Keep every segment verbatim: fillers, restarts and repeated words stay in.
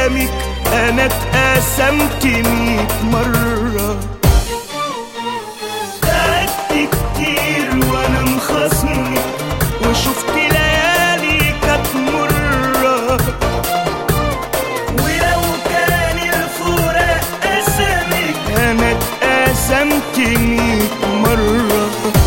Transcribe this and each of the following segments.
قدامك انا اتقسمت ميت مرة. تعبت كتير وانا مخصمك وشفت ليالي كانت مرة، ولو كان الفراق قسمك انا اتقسمت ميت مرة.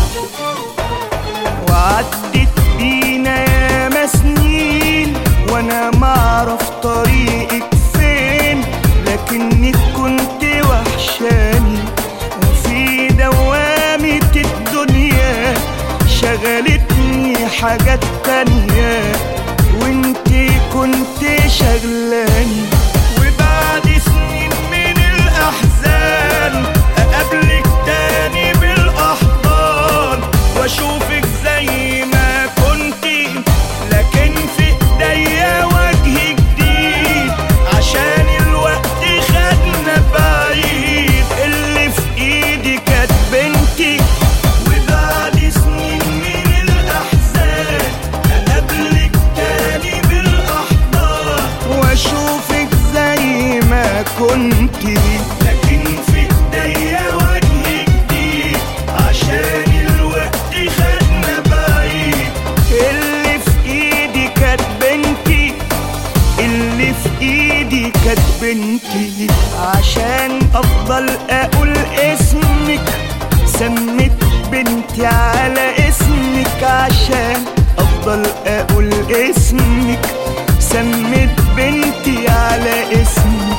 وعدت بينا ياما سنين وانا معرف طريقك فين، لكنك كنت وحشاني وفي دوامة الدنيا شغلتني حاجات تانية وانتي كنت شغلاني. وبعد سنين من الأحزان أقابلك تاني بالأحضان وأشوفك زي ما كنتي، لكن في إيديا وجه جديد عشان الوقت خدنا بعيد. اللي في إيدي كانت بنتي. وبعد سنين من الأحزان أقابلك تاني بالأحضان وأشوفك زي ما كنتي، لكن في إيديا وجه جديد عشان الوقت خدنا بعيد. اللي في إيدي كانت بنتي، اللي في إيدي كانت بنتي. عشان أفضل أقول اسمك سميت بنتي على اسمك، عشان أفضل أقول اسمك سميت بنتي على اسمك.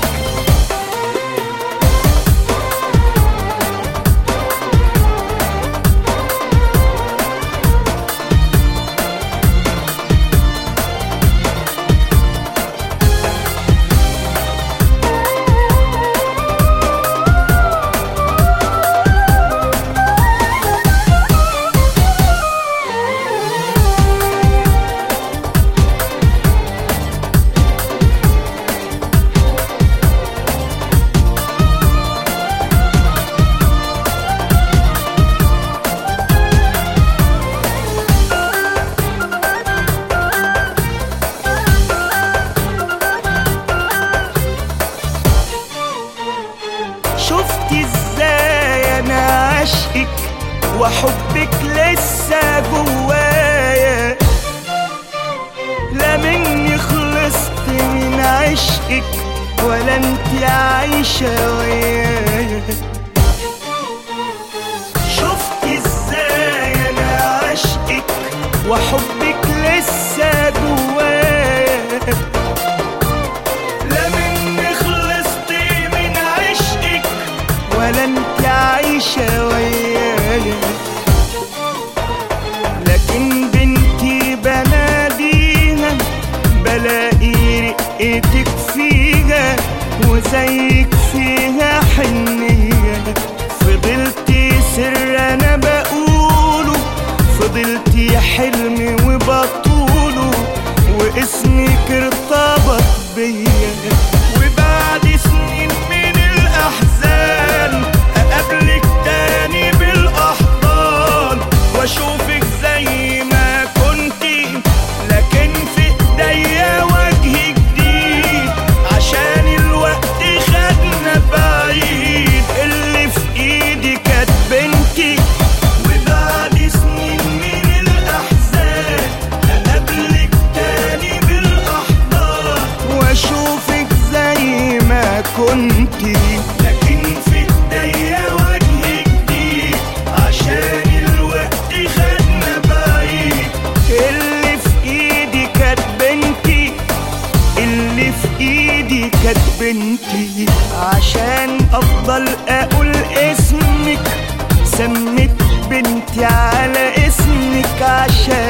شفت ازاي انا عشقك وحبك لسه جوايا، لا مني خلصت من عشقك ولا انت عايشة ويايا. شفت ازاي انا عشقك وحبك لسه جوايا، لا مني خلصت من عشقك ولا انت عايشة ويايا. لكن بنتي بناديها بلاقي رقتك فيها وزيك فيها حنية. فضلتي سر انا بقوله، فضلتي حلمي وبطوله واسمك ارتبط بيا. وبعد سنين من الأحزان أقابلك تاني بالأحضان وأشوفك زي ما كنتي، لكن في إيديا وجه جديد عشان الوقت خدنا بعيد. اللي في إيدي كانت بنتي. وبعد سنين من الأحزان أقابلك تاني بالأحضان وأشوفك زي ما كنتي، لكن في إيديا وجه جديد عشان الوقت خدنا بعيد. اللي في إيدي كانت بنتي، اللي في إيدي كانت بنتي. عشان أفضل أقول اسمك سميت بنتي على اسمك، عشان